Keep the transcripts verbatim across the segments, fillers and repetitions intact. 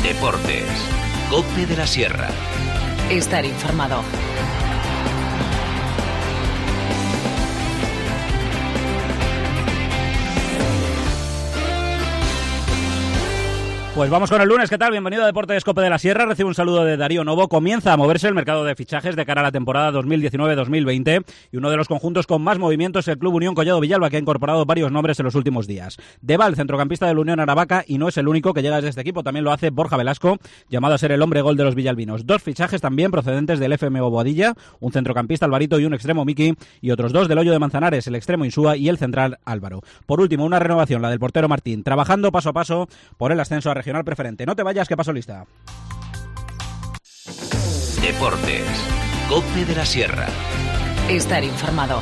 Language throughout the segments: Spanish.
Deportes. COPE de la Sierra. Estar informado. Pues vamos con el lunes, ¿qué tal? Bienvenido a Deportes COPE de la Sierra, recibe un saludo de Darío Novo. Comienza a moverse el mercado de fichajes de cara a la temporada dos mil diecinueve dos mil veinte y uno de los conjuntos con más movimiento es el Club Unión Collado Villalba, que ha incorporado varios nombres en los últimos días. Deva, el centrocampista del Unión Aravaca, y no es el único que llega desde este equipo, también lo hace Borja Velasco, llamado a ser el hombre gol de los villalbinos. Dos fichajes también procedentes del F M O Boadilla, un centrocampista Alvarito y un extremo Miki, y otros dos del Hoyo de Manzanares, el extremo Insúa y el central Álvaro. Por último, una renovación, la del portero Martín, trabajando paso a paso por el ascenso a regional preferente. No te vayas, que paso lista. Deportes. COPE de la Sierra. Estar informado.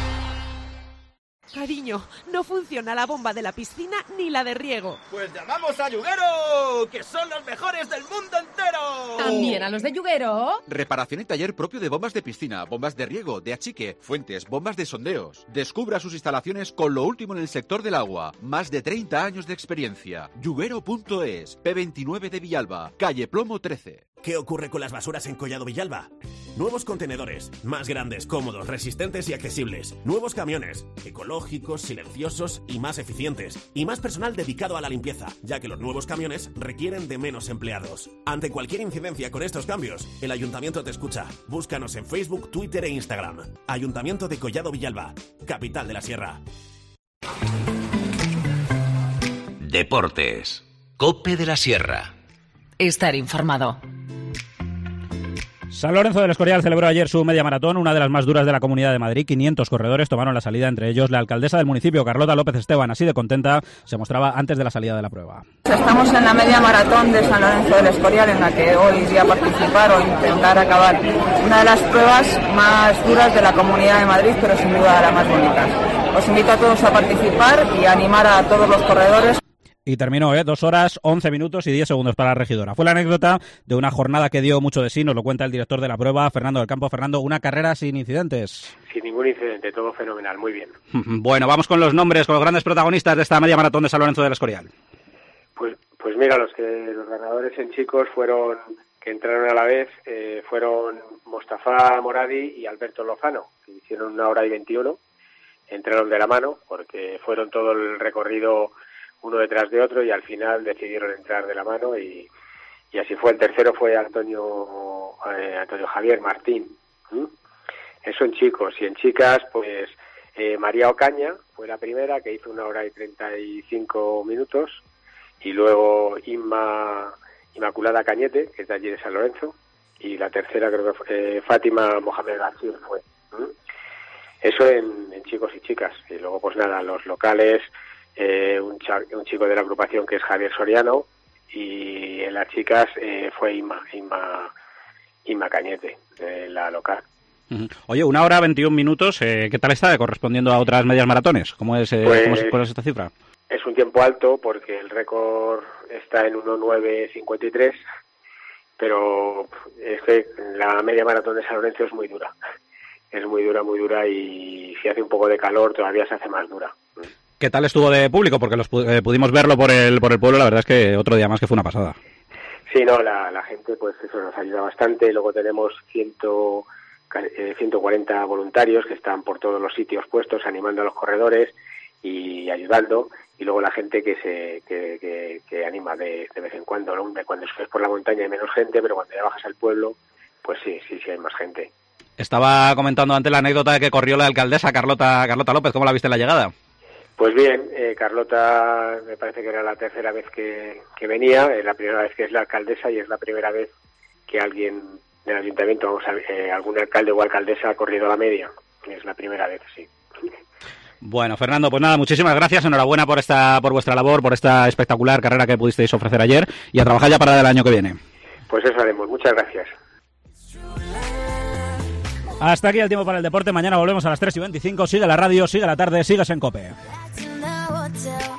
Cariño, no funciona la bomba de la piscina ni la de riego. Pues llamamos a Yuguero, que son los mejores del mundo entero. ¿También a los de Yuguero? Reparación y taller propio de bombas de piscina, bombas de riego, de achique, fuentes, bombas de sondeos. Descubra sus instalaciones con lo último en el sector del agua. Más de treinta años de experiencia. Yuguero punto es, P veintinueve de Villalba, calle Plomo trece. ¿Qué ocurre con las basuras en Collado Villalba? Nuevos contenedores, más grandes, cómodos, resistentes y accesibles. Nuevos camiones, ecológicos, silenciosos y más eficientes. Y más personal dedicado a la limpieza, ya que los nuevos camiones requieren de menos empleados. Ante cualquier incidencia con estos cambios, el Ayuntamiento te escucha. Búscanos en Facebook, Twitter e Instagram. Ayuntamiento de Collado Villalba, capital de la Sierra. Deportes. COPE de la Sierra. Estar informado. San Lorenzo del Escorial celebró ayer su media maratón, una de las más duras de la Comunidad de Madrid. quinientos corredores tomaron la salida, entre ellos la alcaldesa del municipio, Carlota López Esteban. Así de contenta se mostraba antes de la salida de la prueba. Estamos en la media maratón de San Lorenzo del Escorial, en la que hoy voy a participar o intentar acabar una de las pruebas más duras de la Comunidad de Madrid, pero sin duda la más bonita. Os invito a todos a participar y a animar a todos los corredores. Y terminó, ¿eh? Dos horas, once minutos y diez segundos para la regidora. Fue la anécdota de una jornada que dio mucho de sí, nos lo cuenta el director de la prueba, Fernando del Campo. Fernando, una carrera sin incidentes. Sin ningún incidente, todo fenomenal, muy bien. Bueno, vamos con los nombres, con los grandes protagonistas de esta media maratón de San Lorenzo del Escorial. Pues, pues mira, los que los ganadores en chicos fueron, que entraron a la vez, eh, fueron Mostafa Moradi y Alberto Lozano, que hicieron una hora y veintiuno, entraron de la mano, porque fueron todo el recorrido uno detrás de otro y al final decidieron entrar de la mano y, y así fue. El tercero fue Antonio eh, Antonio Javier Martín. ¿Mm? Eso en chicos. Y en chicas, pues eh, María Ocaña fue la primera, que hizo una hora y treinta y cinco minutos, y luego Inma, Inmaculada Cañete, que es de allí de San Lorenzo, y la tercera creo que fue eh, Fátima Mohamed García fue. ¿Mm? Eso en, en chicos y chicas. Y luego pues nada, los locales, Eh, un, cha- un chico de la agrupación que es Javier Soriano, y en las chicas eh, fue Inma, Inma, Inma Cañete, de la local. Oye, una hora veintiún minutos, eh, ¿qué tal está correspondiendo a otras medias maratones? ¿Cómo es, eh, Pues, ¿cómo es, cuál es esta cifra? Es un tiempo alto porque el récord está en uno nueve cincuenta y tres, pero es que la media maratón de San Lorenzo es muy dura. Es muy dura, muy dura, y si hace un poco de calor todavía se hace más dura. ¿Qué tal estuvo de público? Porque los pu- eh, pudimos verlo por el por el pueblo, la verdad es que otro día más que fue una pasada. Sí, no, la, la gente, pues eso nos ayuda bastante. Luego tenemos cien, eh, ciento cuarenta voluntarios que están por todos los sitios puestos, animando a los corredores y ayudando. Y luego la gente que se que, que, que anima de, de vez en cuando, ¿no? De cuando subes por la montaña hay menos gente, pero cuando ya bajas al pueblo, pues sí, sí, sí hay más gente. Estaba comentando antes la anécdota de que corrió la alcaldesa Carlota Carlota López. ¿Cómo la viste en la llegada? Pues bien, eh, Carlota me parece que era la tercera vez que, que venía, es la primera vez que es la alcaldesa y es la primera vez que alguien del ayuntamiento, vamos a, eh, algún alcalde o alcaldesa ha corrido la media, es la primera vez, sí. Bueno, Fernando, pues nada, muchísimas gracias, enhorabuena por esta por vuestra labor, por esta espectacular carrera que pudisteis ofrecer ayer, y a trabajar ya para el año que viene. Pues eso haremos, muchas gracias. Hasta aquí el tiempo para el deporte. Mañana volvemos a las tres y veinticinco. Sigue la radio, sigue la tarde, sigas en COPE.